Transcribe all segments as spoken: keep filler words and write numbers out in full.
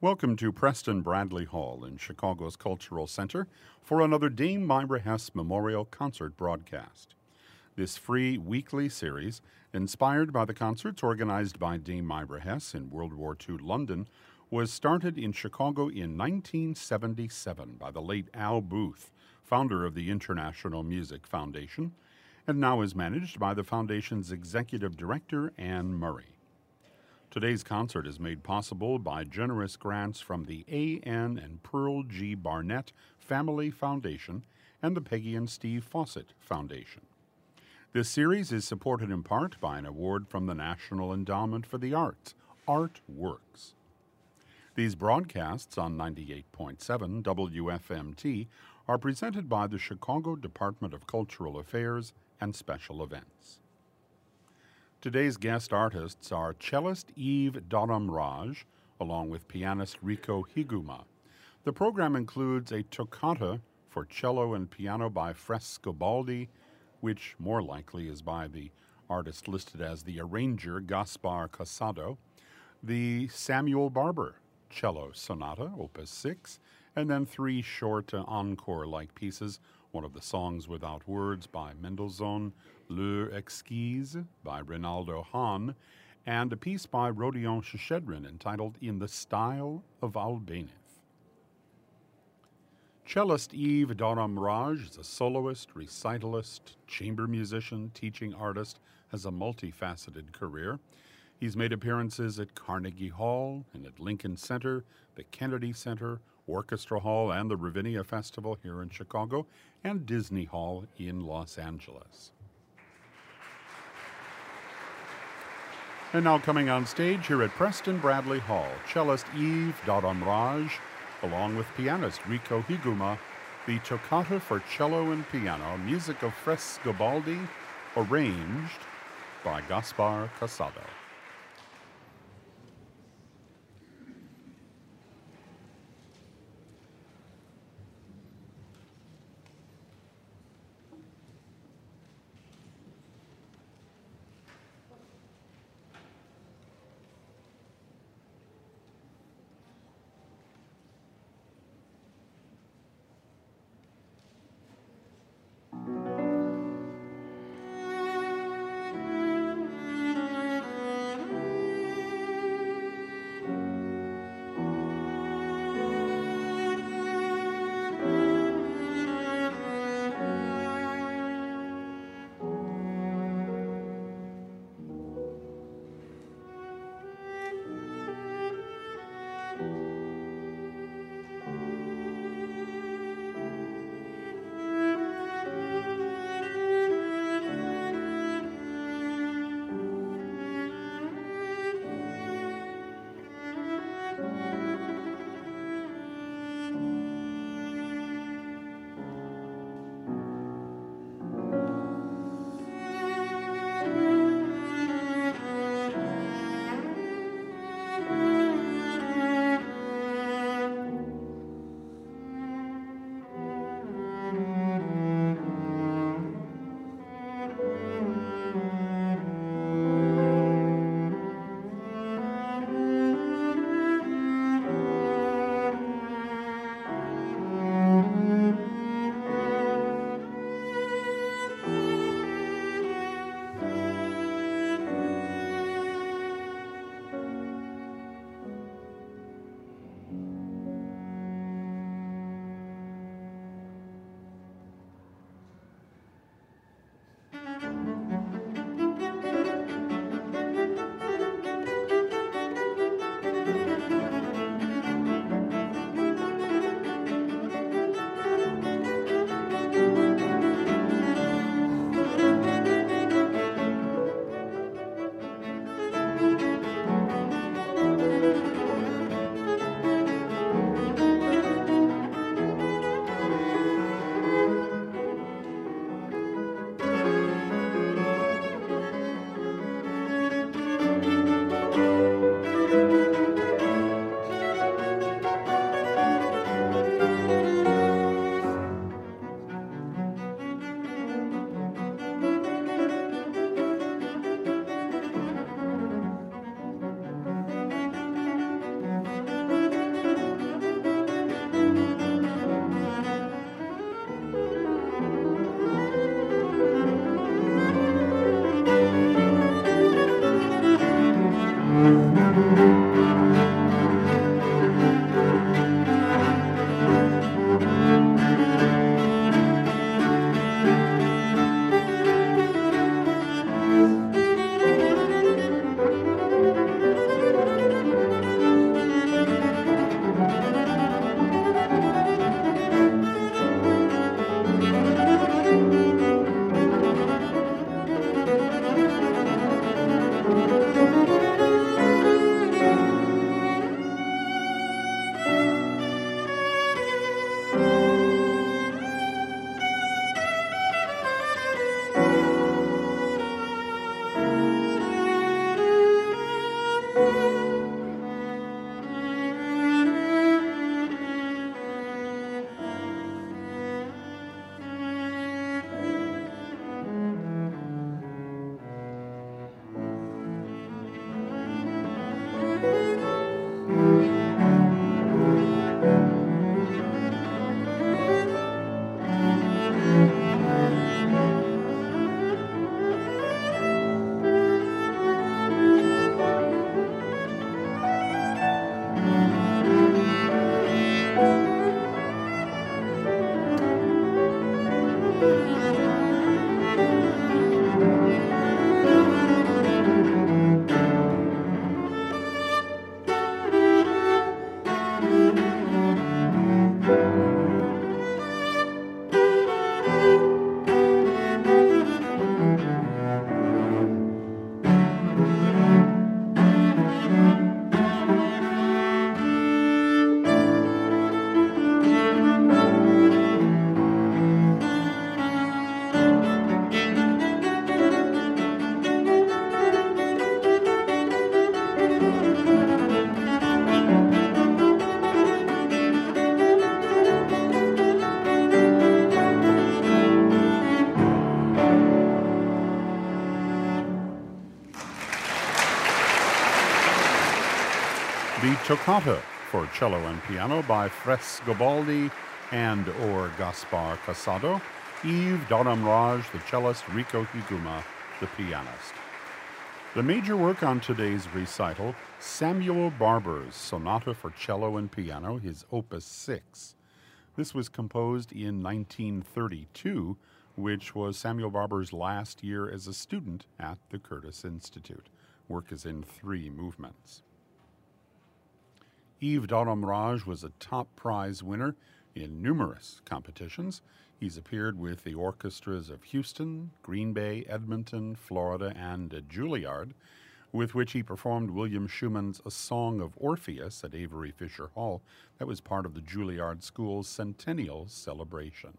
Welcome to Preston Bradley Hall in Chicago's Cultural Center for another Dame Myra Hess Memorial Concert broadcast. This free weekly series, inspired by the concerts organized by Dame Myra Hess in World War Two London, was started in Chicago in nineteen seventy-seven by the late Al Booth, founder of the International Music Foundation, and now is managed by the Foundation's Executive Director, Anne Murray. Today's concert is made possible by generous grants from the A N and Pearl G. Barnett Family Foundation and the Peggy and Steve Fawcett Foundation. This series is supported in part by an award from the National Endowment for the Arts, Artworks. These broadcasts on ninety-eight point seven W F M T are presented by the Chicago Department of Cultural Affairs and Special Events. Today's guest artists are cellist Eve Dharam Raj, along with pianist Rico Higuma. The program includes a toccata for cello and piano by Frescobaldi, which more likely is by the artist listed as the arranger Gaspar Casado, the Samuel Barber Cello Sonata, Opus six, and then three short uh, encore-like pieces, one of the Songs Without Words by Mendelssohn, L'Heure Exquise by Rinaldo Hahn, and a piece by Rodion Shchedrin entitled In the Style of Albéniz. Cellist Eve Dharam Raj is a soloist, recitalist, chamber musician, teaching artist, has a multifaceted career. He's made appearances at Carnegie Hall and at Lincoln Center, the Kennedy Center, Orchestra Hall, and the Ravinia Festival here in Chicago, and Disney Hall in Los Angeles. And now coming on stage here at Preston Bradley Hall, cellist Eve Dharam Raj, along with pianist Rico Higuma, the Toccata for Cello and Piano, music of Frescobaldi, arranged by Gaspar Casado. Toccata for cello and piano by Frescobaldi and or Gaspar Casado, Yves Dhadamraj, the cellist, Rico Higuma, the pianist. The major work on today's recital, Samuel Barber's Sonata for Cello and Piano, his Opus six. This was composed in nineteen thirty-two, which was Samuel Barber's last year as a student at the Curtis Institute. Work is in three movements. Yves Dhadamraj was a top prize winner in numerous competitions. He's appeared with the orchestras of Houston, Green Bay, Edmonton, Florida, and Juilliard, with which he performed William Schumann's A Song of Orpheus at Avery Fisher Hall. That was part of the Juilliard School's centennial celebration.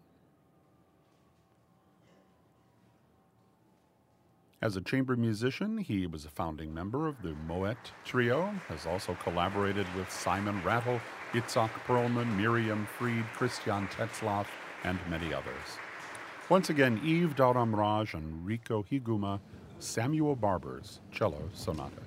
As a chamber musician, he was a founding member of the Moet Trio, has also collaborated with Simon Rattle, Itzhak Perlman, Miriam Fried, Christian Tetzlaff, and many others. Once again, Yves Dhadamraj and Rico Higuma, Samuel Barber's Cello Sonata.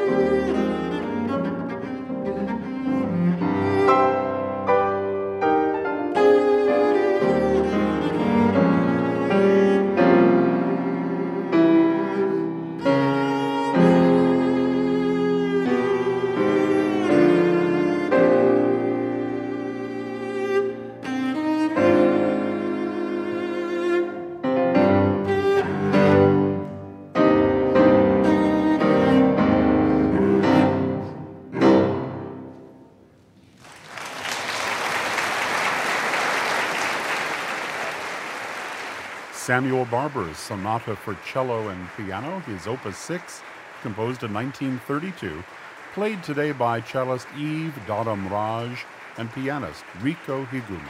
Samuel Barber's Sonata for Cello and Piano, his Opus six, composed in nineteen thirty-two, played today by cellist Eve Dadam Raj and pianist Rico Higuma.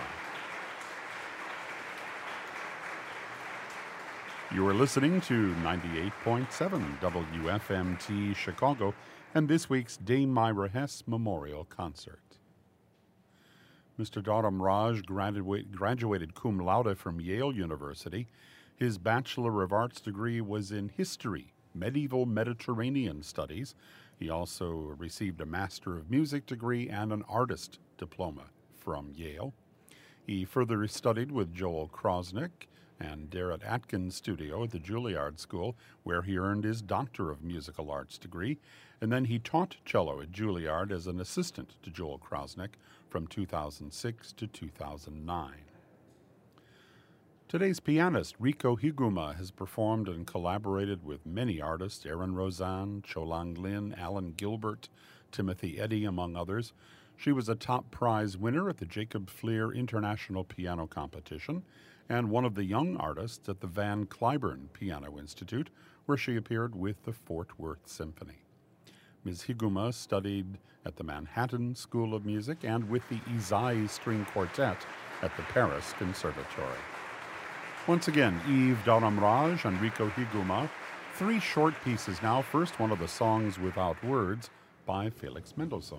You are listening to ninety-eight point seven W F M T Chicago and this week's Dame Myra Hess Memorial Concert. Mister Dadam Raj graduate, graduated cum laude from Yale University. His Bachelor of Arts degree was in History, Medieval Mediterranean Studies. He also received a Master of Music degree and an Artist diploma from Yale. He further studied with Joel Krosnick and Darrett Atkins Studio at the Juilliard School, where he earned his Doctor of Musical Arts degree, and then he taught cello at Juilliard as an assistant to Joel Krosnick from two thousand six to two thousand nine. Today's pianist, Rico Higuma, has performed and collaborated with many artists, Aaron Rozan, Cholang Lin, Alan Gilbert, Timothy Eddy, among others. She was a top prize winner at the Jacob Fleer International Piano Competition and one of the young artists at the Van Cliburn Piano Institute, where she appeared with the Fort Worth Symphony. Miz Higuma studied at the Manhattan School of Music and with the Izai String Quartet at the Paris Conservatory. Once again, Eve Dadam Raj and Rico Higuma, three short pieces now. First, one of the songs without words by Felix Mendelssohn.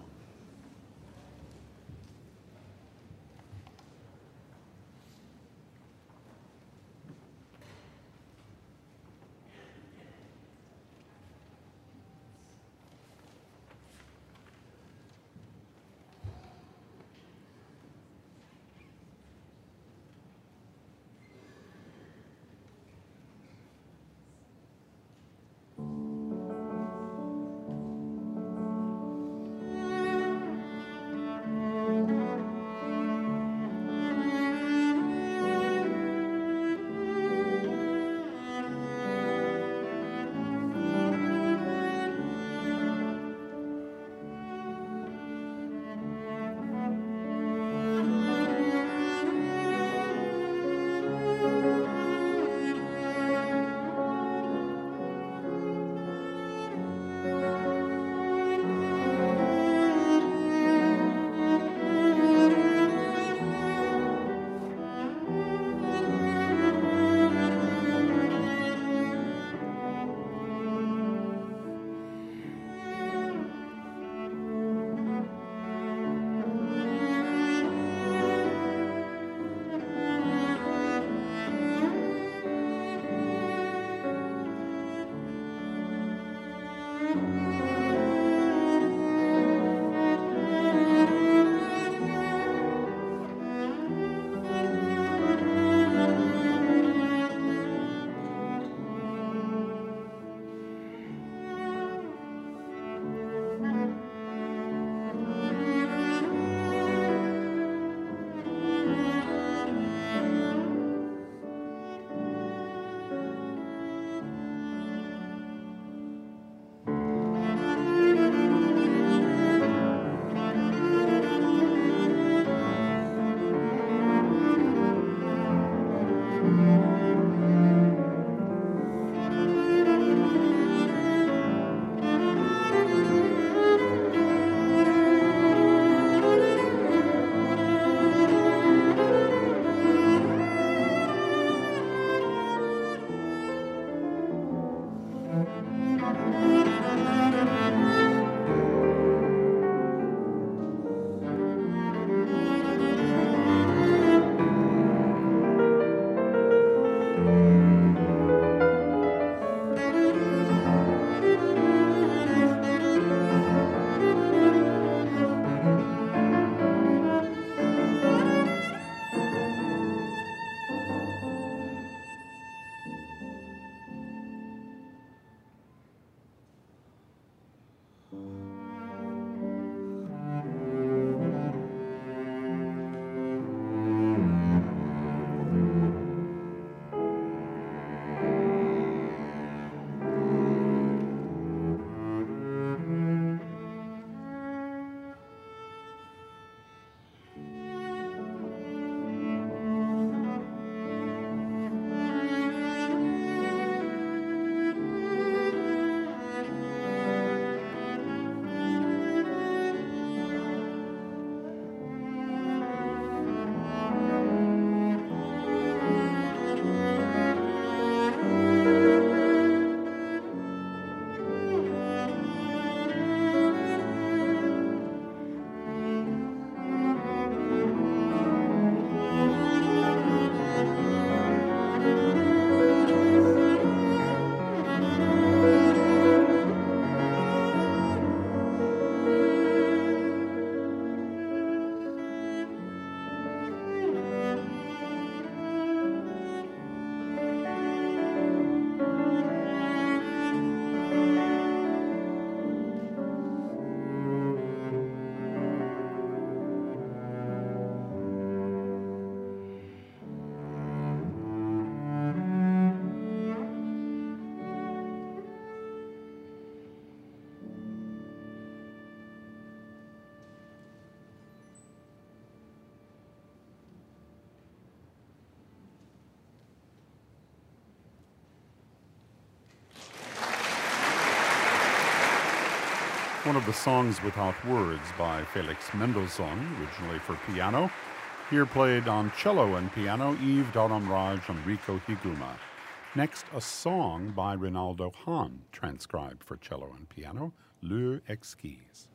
one of the songs without words by Felix Mendelssohn, originally for piano. Here played on cello and piano, Yves Dauramraj and Rico Higuma. Next, a song by Rinaldo Hahn, transcribed for cello and piano, L'heure exquise.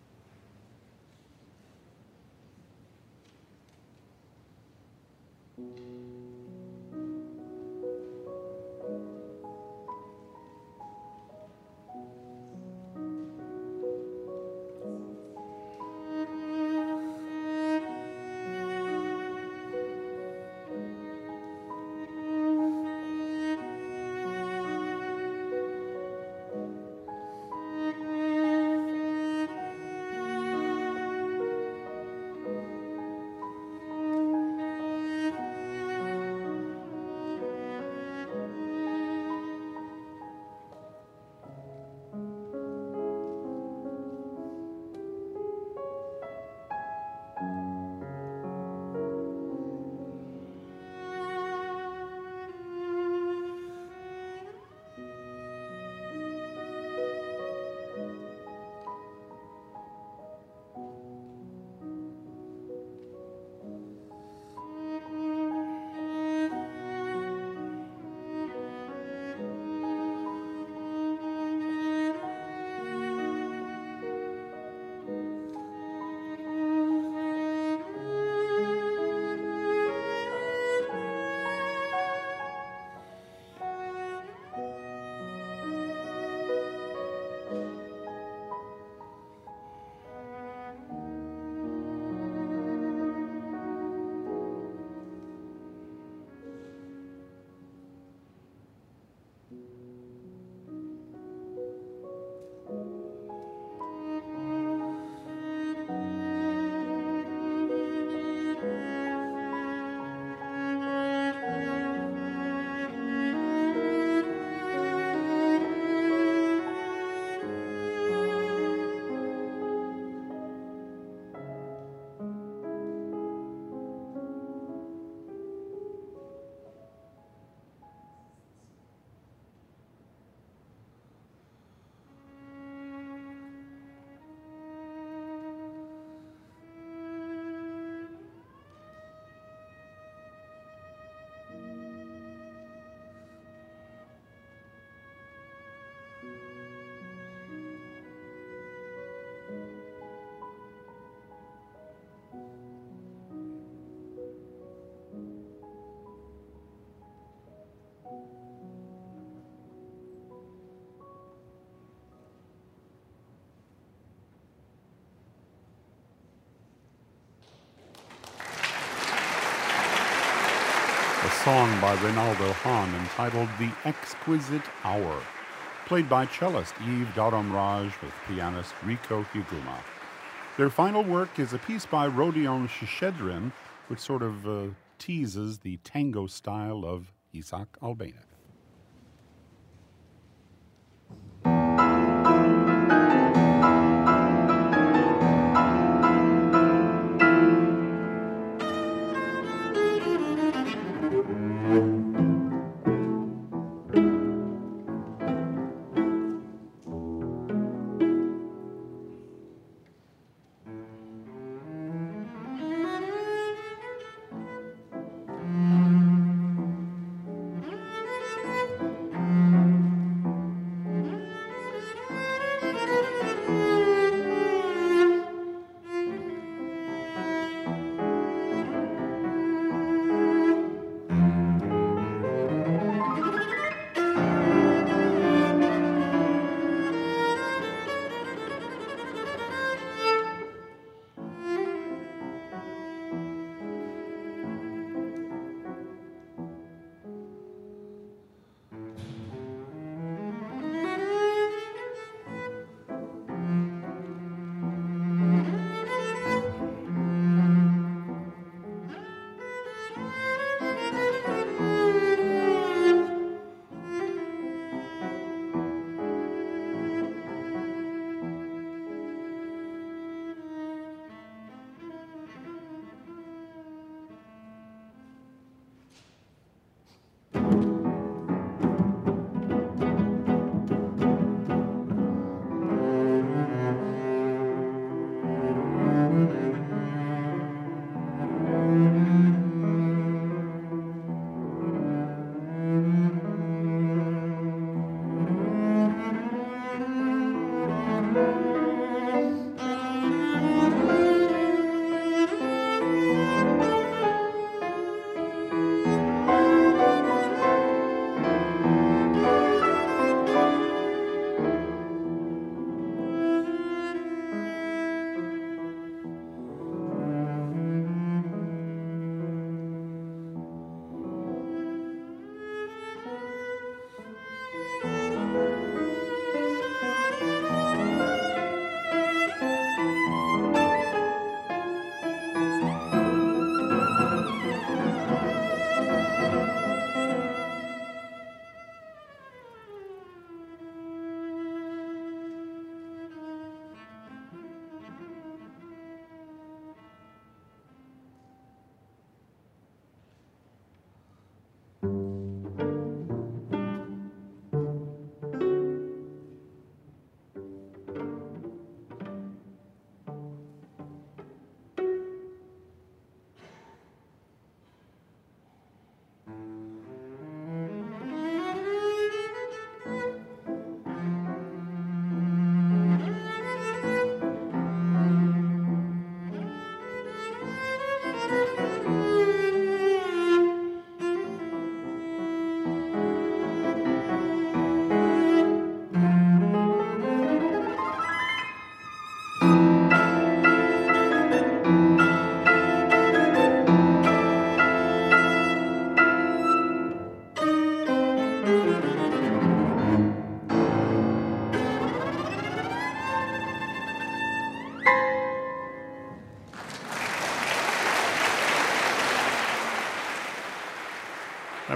A song by Rinaldo Hahn entitled The Exquisite Hour, played by cellist Yves Dauramraj with pianist Rico Higuma. Their final work is a piece by Rodion Shishedrin, which sort of uh, teases the tango style of Isaac Albéniz.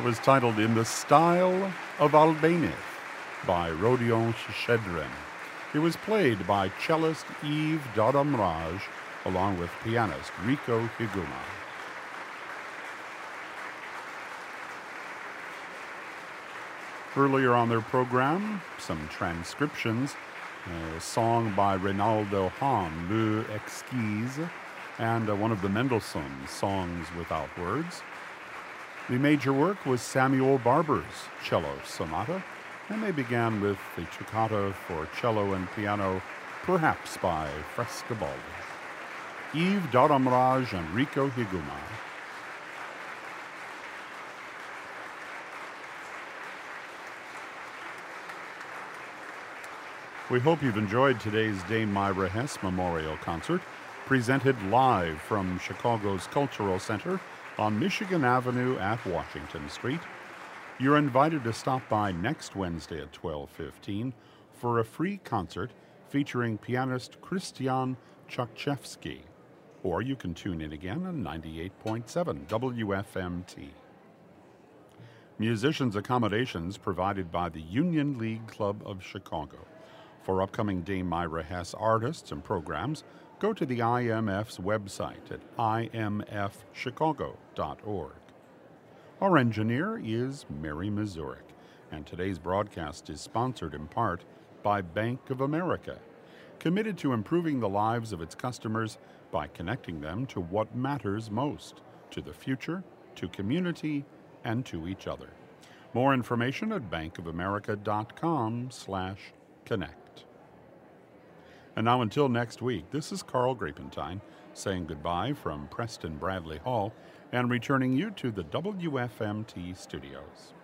That was titled In the Style of Albéniz by Rodion Shchedrin. It was played by cellist Yves Dodamraj along with pianist Rico Higuma. Earlier on their program, some transcriptions, a song by Reynaldo Hahn, Le Exquise, and uh, one of the Mendelssohn Songs Without Words. The major work was Samuel Barber's Cello Sonata, and they began with the toccata for cello and piano, perhaps by Frescobaldi. Yves Dodamraj and Rico Higuma. We hope you've enjoyed today's Dame Myra Hess Memorial Concert, presented live from Chicago's Cultural Center on Michigan Avenue at Washington Street. You're invited to stop by next Wednesday at twelve fifteen for a free concert featuring pianist Christian Chakchevsky. Or you can tune in again on ninety-eight point seven W F M T. Musicians' accommodations provided by the Union League Club of Chicago. For upcoming Dame Myra Hess artists and programs, go to the I M F's website at I M F chicago dot org. Our engineer is Mary Mazurek, and today's broadcast is sponsored in part by Bank of America, committed to improving the lives of its customers by connecting them to what matters most, to the future, to community, and to each other. More information at bankofamerica.com slash connect. And now until next week, this is Carl Grapentine saying goodbye from Preston Bradley Hall and returning you to the W F M T studios.